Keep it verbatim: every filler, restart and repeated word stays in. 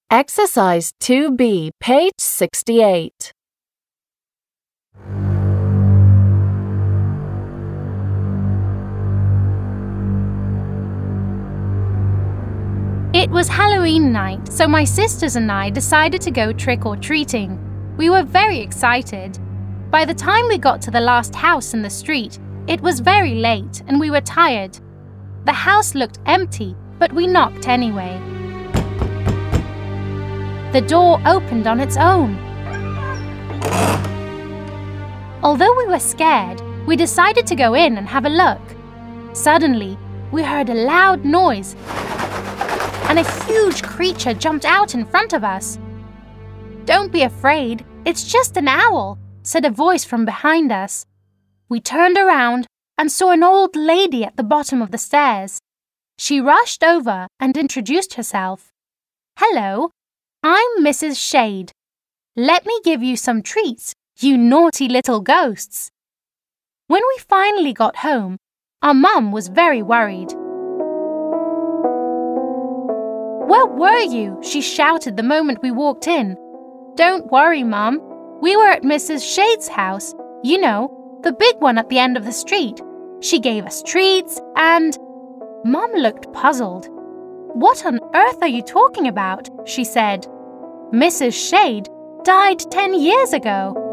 Exercise two B, page sixty-eight. It was Halloween night, so my sisters and I decided to go trick-or-treating. We were very excited. By the time we got to the last house in the street, it was very late and we were tired. The house looked empty, but we knocked anyway. The door opened on its own. Although we were scared, we decided to go in and have a look. Suddenly, we heard a loud noise, and a huge creature jumped out in front of us. "Don't be afraid, it's just an owl," said a voice from behind us. We turned around and saw an old lady at the bottom of the stairs. She rushed over and introduced herself. "Hello, I'm Missus Shade. Let me give you some treats, you naughty little ghosts." When we finally got home, our mum was very worried. "Where were you?" she shouted the moment we walked in. "Don't worry, Mum. We were at Missus Shade's house. You know, the big one at the end of the street. She gave us treats and—" Mum looked puzzled. "What on earth are you talking about?" she said. "Missus Shade died ten years ago."